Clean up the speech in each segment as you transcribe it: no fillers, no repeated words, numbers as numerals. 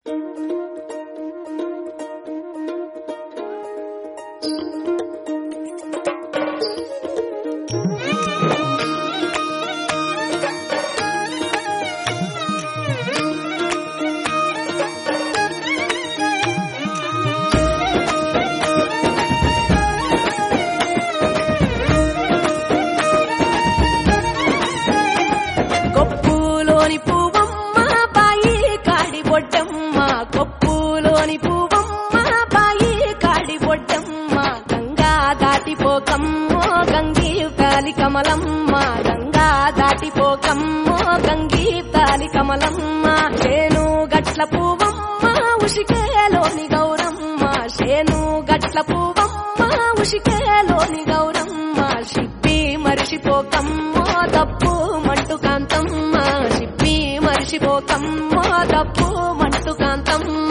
దాటిపోకమ్మో గంగీతాలి కమలమ్మ గంగా దాటిపోకమ్మో గంగీతాలి కమలమ్మ శేను గట్ల పువ్వమ్మ ఉషికేలోని గౌరమ్మ శేను గట్ల పువ్వమ్మ ఉషికేలోని గౌరమ్మ సిప్పి మరిసిపోకమ్మో తప్పు మంటు కాంతమ్మ సిప్పి మరిసిపోకమ్మో తప్పు మంటు కాంతమ్మ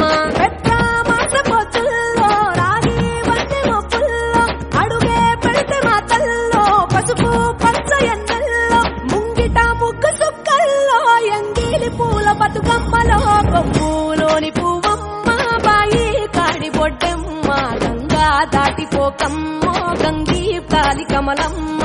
బతుకమ్మలో కొమ్ములోని పువ్వమ్మ బాయి కాడి బొడ్డెమ్మ గంగా దాటిపోకమ్మో గంగీతాలి కమలమ్మ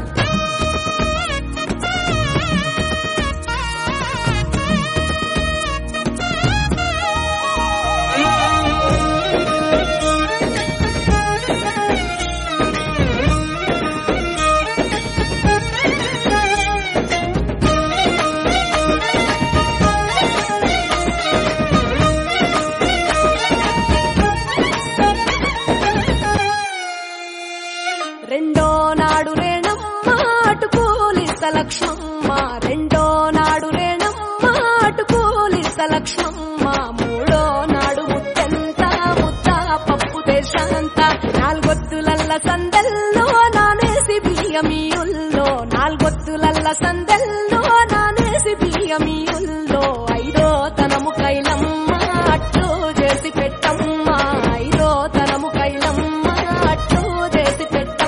రెండో నాడు రేణమ్మ అటుకూలిస్త లక్ష్మమ్మ రెండో నాడు రేణమ్మ అటుకూలిస్త లక్ష్మమ్మ మూడో నాడు ముట్టెంత ముద్ద పప్పు దేశంత నాలుగొత్తులల్ల సందెల్లో నానేసి బియ్యమియుల్లో నాలుగొత్తులల్ల సందెల్లో నానేసి బియ్యమియుల్లో ఐదో తనము కైలమ్మ అట్లు చేసి పెట్టమ్మ ఐదో తనము కైలమ్మ అట్లు చేసి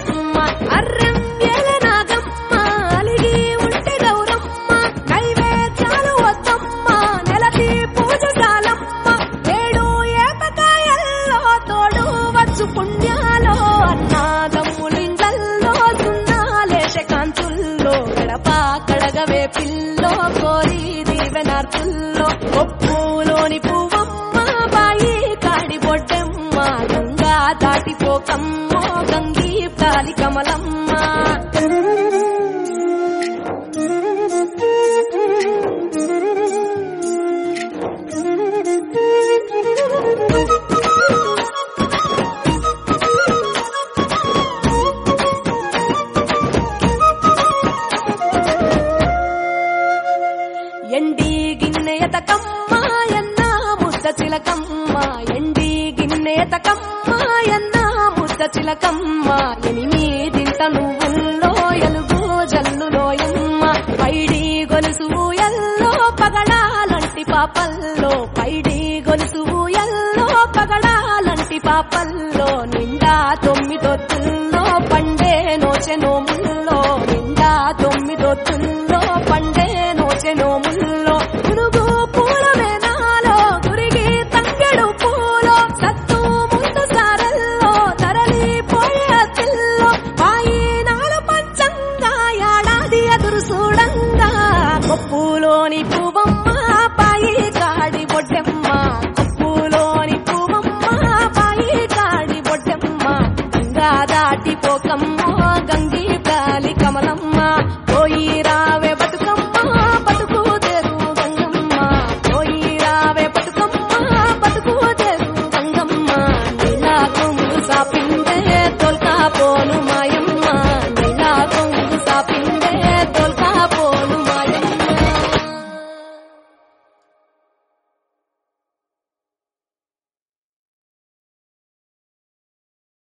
పుణ్యాలో అన్నాదమ్ములిండ్లల్లో సున్నాలేశ కాంతుల్లో గడప కడగవే పిల్లో కోరి దీవెనార్తుల్లో కొప్పులోని పువ్వమ్మ బాయి కాడి బొడ్డెమ్మ గంగా దాటిపోకమ్మో గంగీతాలి కమలమ్మ ఎండి గిన్నెయతకమ్మ ఎన్న ముద్ద చిలకమ్మ ఎండి గిన్నెయతకమ్మ ఎన్న ముద్ద చిలకమ్మ ఎనిమిదింట నువ్వుల్లో ఎలుగు జల్లులోయమ్మ పైడి గొలుసు ఎల్లో పగడాలంటి పాపల్లో పైడి గొలుసు ఎల్లో పగడాలంటి పాపల్లో నిండా తొమ్మిదొత్తుల్లో పండే నోచె నోముల్లో నిండా తొమ్మిదొత్తుల్లో పండే నోచె నోముల్లో గురుగు పూల వేనాలో గురిగి తంగెడు పూలో సత్తు ముందు సారల్లో తరలిపోయే అతిల్లో పాయినాలు పంచంగా ఏడాది ఎదురు చూడంగా కొప్పులోని పువ్వమ్మ పాయి కాడి బొడ్డెమ్మ కొప్పులోని పువ్వమ్మ పాయి కాడి బొడ్డెమ్మ గంగా దాటిపోకమ్మో గంగీతాలి కమలమ్మ